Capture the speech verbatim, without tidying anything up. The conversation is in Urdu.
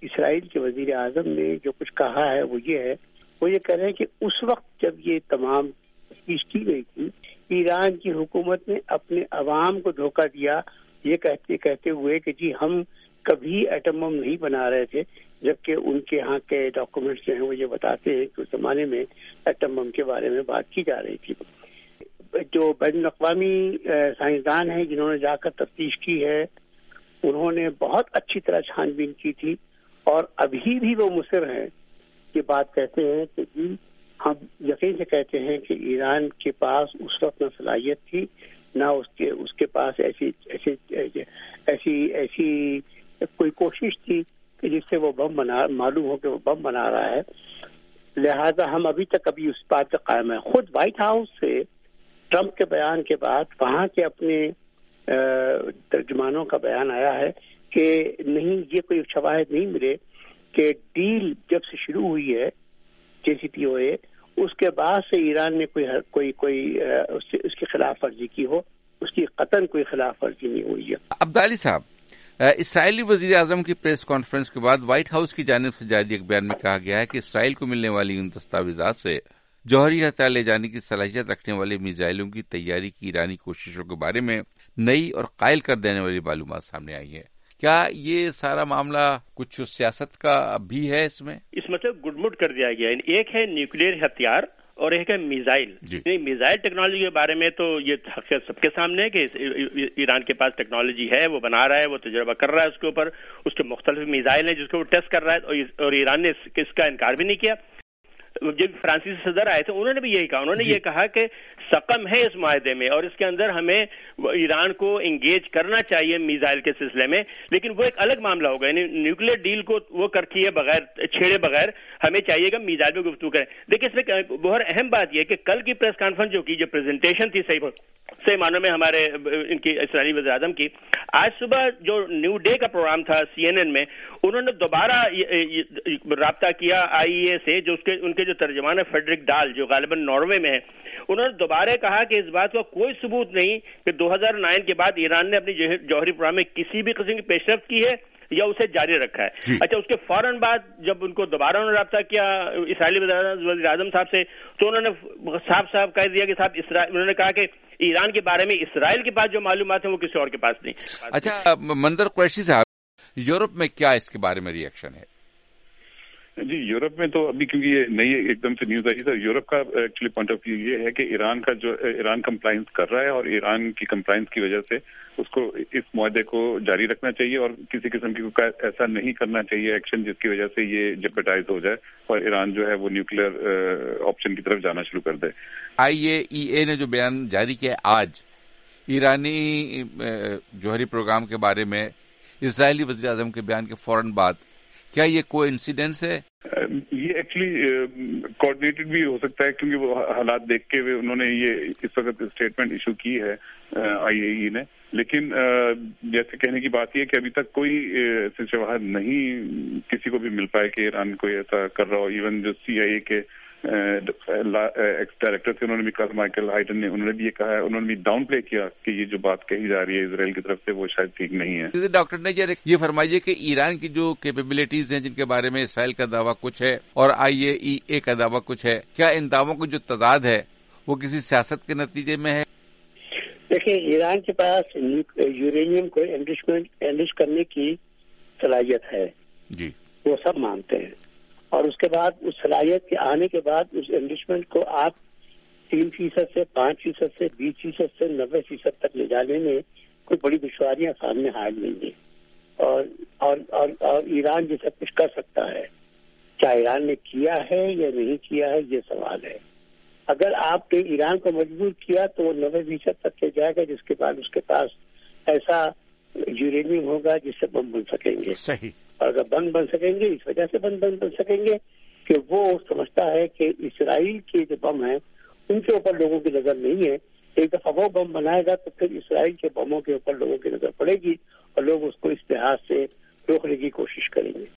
اسرائیل کے وزیر اعظم نے جو کچھ کہا ہے وہ یہ ہے، وہ یہ کہہ رہے ہیں کہ اس وقت جب یہ تمام تفتیش کی گئی تھی، ایران کی حکومت نے اپنے عوام کو دھوکہ دیا یہ کہتے کہتے ہوئے کہ جی ہم کبھی ایٹم بم نہیں بنا رہے تھے، جبکہ ان کے ہاں کے ڈاکومنٹس جو ہیں وہ یہ بتاتے ہیں کہ اس زمانے میں ایٹم بم کے بارے میں بات کی جا رہی تھی۔ جو بین الاقوامی سائنسدان ہیں جنہوں نے جا کر تفتیش کی ہے، انہوں نے بہت اچھی طرح چھان بین کی تھی، اور ابھی بھی وہ مصر ہیں، یہ بات کہتے ہیں کہ جی ہم یقین سے کہتے ہیں کہ ایران کے پاس اس وقت نہ صلاحیت تھی، نہ اس کے اس کے پاس ایسی ایسی ایسی ایسی کوئی کوشش تھی کہ جس سے وہ بم بنا معلوم ہو کہ وہ بم بنا رہا ہے، لہذا ہم ابھی تک ابھی اس بات پہ قائم ہیں۔ خود وائٹ ہاؤس سے ٹرمپ کے بیان کے بعد وہاں کے اپنے ترجمانوں کا بیان آیا ہے کہ نہیں، یہ کوئی شواہد نہیں ملے کہ ڈیل جب سے شروع ہوئی ہے جے سی پی او اے، اس کے بعد سے ایران نے کوئی کوئی کوئی اس, اس کی خلاف ورزی کی ہو، اس کی قطعاً کوئی خلاف ورزی نہیں ہوئی ہے۔ عبدالی صاحب، اسرائیلی وزیر اعظم کی پریس کانفرنس کے بعد وائٹ ہاؤس کی جانب سے جاری ایک بیان میں کہا گیا ہے کہ اسرائیل کو ملنے والی ان دستاویزات سے جوہری ہتھیار لے جانے کی صلاحیت رکھنے والے میزائلوں کی تیاری کی ایرانی کوششوں کے بارے میں نئی اور قائل کر دینے والی معلومات سامنے آئی ہیں۔ کیا یہ سارا معاملہ کچھ سیاست کا بھی ہے؟ اس میں اس مطلب گڈ مڈ کر دیا گیا ہے۔ ایک ہے نیوکلیئر ہتھیار اور ایک ہے میزائل۔ جی۔ میزائل ٹیکنالوجی کے بارے میں تو یہ حقیقت سب کے سامنے ہے کہ ایران کے پاس ٹیکنالوجی ہے، وہ بنا رہا ہے، وہ تجربہ کر رہا ہے اس کے اوپر، اس کے مختلف میزائل ہیں جس کو وہ ٹیسٹ کر رہا ہے، اور ایران نے اس کا انکار بھی نہیں کیا۔ جب فرانسیسی صدر آئے تھے انہوں نے بھی یہی کہا، انہوں نے یہ کہا کہ سقم ہے اس معاہدے میں اور اس کے اندر ہمیں ایران کو انگیج کرنا چاہیے میزائل کے سلسلے میں، لیکن وہ ایک الگ معاملہ ہوگا، یعنی نیوکلیر ڈیل کو وہ کر کیے بغیر چھیڑے بغیر ہمیں چاہیے کہ میزائل پہ گفتگو کریں۔ دیکھیں اس میں بہت اہم بات یہ ہے کہ کل کی پریس کانفرنس جو کی، جو پریزنٹیشن تھی صحیح صحیح معنوں میں ہمارے ان کی اسرائیلی وزیر اعظم کی، آج صبح جو نیو ڈے کا پروگرام تھا سی این این میں، انہوں نے دوبارہ رابطہ کیا آئی اے سے، جو اس کے ان کے جو ترجمان ہے فیڈرک ڈال جو غالباً ناروے میں ہے، انہوں نے دوبارہ کہا کہ اس بات کا کوئی ثبوت نہیں کہ دو ہزار نو کے بعد ایران نے اپنی جوہری پروگرام میں کسی بھی قسم کی پیش رفت کی ہے یا اسے جاری رکھا ہے۔ اچھا، اس کے فوراً بعد جب ان کو دوبارہ انہوں نے رابطہ کیا اسرائیلی وزیر اعظم صاحب سے، تو انہوں نے صاحب صاحب کہہ دیا کہ صاحب اسرائیل، انہوں نے کہا کہ ایران کے بارے میں اسرائیل کے پاس جو معلومات ہیں وہ کسی اور کے پاس نہیں۔ اچھا منظر قریشی صاحب، یورپ میں کیا اس کے بارے میں ری ایکشن ہے؟ جی، یورپ میں تو ابھی کیونکہ یہ نئی ایک دم سے نیوز آئی سر، یورپ کا ایکچولی پوائنٹ آف ویو یہ ہے کہ ایران کا جو ایران کمپلائنس کر رہا ہے اور ایران کی کمپلائنس کی وجہ سے اس کو اس معاہدے کو جاری رکھنا چاہیے اور کسی قسم کی ایسا نہیں کرنا چاہیے ایکشن جس کی وجہ سے یہ جیپٹائز ہو جائے اور ایران جو ہے وہ نیوکلیئر آپشن کی طرف جانا شروع کر دے۔ آئی اے ای اے نے جو بیان جاری کیا آج ایرانی جوہری پروگرام کے بارے میں اسرائیلی وزیر اعظم کے بیان کے فوراً بعد، کیا یہ کوئی انسیڈنس ہے؟ یہ ایکچولی کوآرڈینیٹڈ بھی ہو سکتا ہے کیونکہ وہ حالات دیکھ کے انہوں نے یہ اس وقت اسٹیٹمنٹ ایشو کی ہے آئی اے ای نے، لیکن جیسے کہنے کی بات یہ کہ ابھی تک کوئی ایسے شواہد نہیں کسی کو بھی مل پائے کہ ایران کوئی ایسا کر رہا ہو۔ ایون جو سی آئی اے کے ایکس ڈائریکٹر تھے انہوں نے بھی کہا، مائیکل ہائٹن نے انہوں نے بھی یہ کہا ہے، انہوں نے بھی ڈاؤن پلے کیا کہ یہ جو بات کہی جا رہی ہے اسرائیل کی طرف سے وہ شاید ٹھیک نہیں ہے۔ ڈاکٹر نے یہ فرمائیے کہ ایران کی جو کیپیبلٹیز ہیں جن کے بارے میں اسرائیل کا دعویٰ کچھ ہے اور آئی اے ای اے کا دعویٰ کچھ ہے، کیا ان دعووں کو جو تضاد ہے وہ کسی سیاست کے نتیجے میں ہے؟ دیکھیں، ایران کے پاس یورینیم کو انرچ کرنے کی صلاحیت ہے، جی وہ سب مانتے ہیں، اور اس کے بعد اس صلاحیت کے آنے کے بعد اس انرچمنٹ کو آپ تین فیصد سے پانچ فیصد سے بیس فیصد سے نبے فیصد تک لے جانے میں کوئی بڑی دشواریاں سامنے حائل نہیں ہیں، اور اور اور, اور ایران یہ سب کچھ کر سکتا ہے۔ کیا ایران نے کیا ہے یا نہیں کیا ہے یہ سوال ہے۔ اگر آپ نے ایران کو مجبور کیا تو وہ نبے فیصد تک لے جائے گا، جس کے بعد اس کے پاس ایسا یورینیم ہوگا جس سے بم بن سکیں گے۔ صحیح۔ اور اگر بند بن سکیں گے اس وجہ سے بند بن بن سکیں گے کہ وہ سمجھتا ہے کہ اسرائیل کے جو بم ہیں ان کے اوپر لوگوں کی نظر نہیں ہے، ایک دفعہ وہ بم بنائے گا تو پھر اسرائیل کے بموں کے اوپر لوگوں کی نظر پڑے گی اور لوگ اس کو اس لحاظ سے روکنے کی کوشش کریں گے۔